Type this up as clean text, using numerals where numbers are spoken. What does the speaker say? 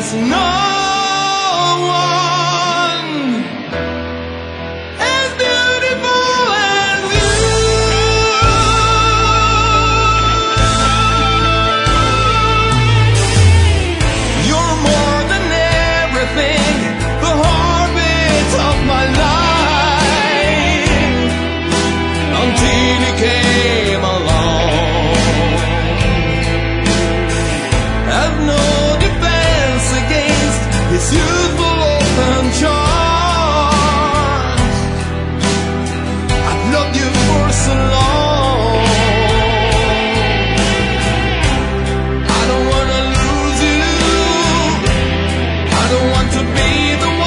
There's no one as beautiful as you. You're more than everything, the heartbeat of my life, until you came along. I've no defense against his youthful open charms. I've loved you for so long. I don't wanna lose you. I don't want to be the